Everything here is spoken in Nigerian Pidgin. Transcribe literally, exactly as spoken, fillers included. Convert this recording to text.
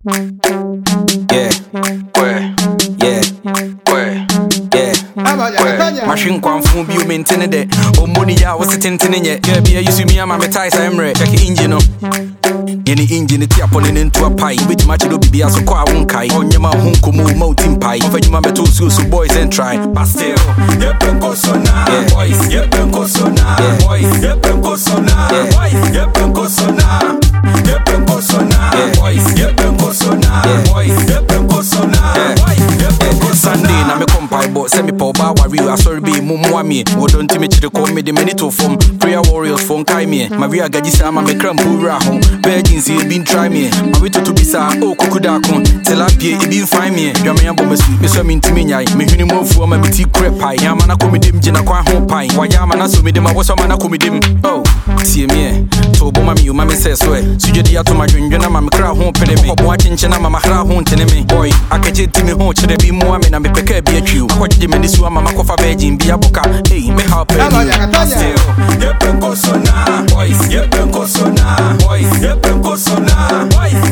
Yeah, where? Yeah, where? Yeah, machine kwan phone bi o maintain de o money ya was tintin nye. Yeah, be you see me am me ties emre check engine no. Yeni engine ti apone into a pie. Which match do be so kwa won kai. Onyema hunko mu mountain pie. Ofanyuma meto so so boys and try. But still, ye penko sona boys, ye penko sona boys, ye penko sona boys, ye penko sona. Ye penko sona boys, ye penko sona boys, ye penko sona boys. Sunday na me compile but send me po ba worry I sorry be mumu ami. Wo don't me chire call me the minute to form prayer warriors phone kai me. Maria gaji sama me krampura ho. Virgins e been try me. Ma we to to bisa o kukuda kon. Tilapia e been find me. Dwa me abo me su me so me ntimi nyai. Me hwini mo fu ma me ti crep pie. Ya mana ko me dem gina kwa ho pie. Wa ya mana so me dem wo so mana ko me dem. Oh, see me. To bo ma me you ma me say so e. Sujudi ato ma dwendwena ma me kra ho pede me. Obo achinchin na ma ma kra ho ntene me. Boy, akaje ti me ho chire bi mo ame na me peka bi atwiu. Akwaje me ni su ama makofa virgin bi aboka. Hey, me help you. Still, ye penko sona boys, ye penko sona boys, ye penko sona boys.